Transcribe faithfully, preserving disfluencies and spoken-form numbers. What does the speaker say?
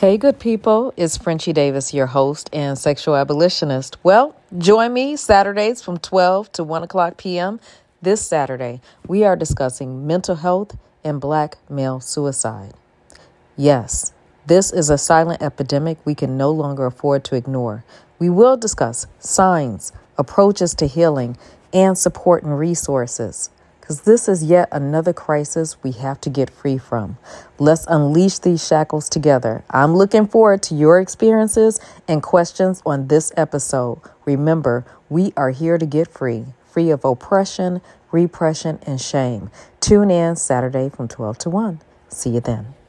Hey, good people. It's Frenchie Davis, your host and sexual abolitionist. Well, join me Saturdays from twelve to one o'clock p.m. This Saturday, we are discussing mental health and black male suicide. Yes, this is a silent epidemic we can no longer afford to ignore. We will discuss signs, approaches to healing, and support and resources. Because this is yet another crisis we have to get free from. Let's unleash these shackles together. I'm looking forward to your experiences and questions on this episode. Remember, we are here to get free, free of oppression, repression, and shame. Tune in Saturday from twelve to one. See you then.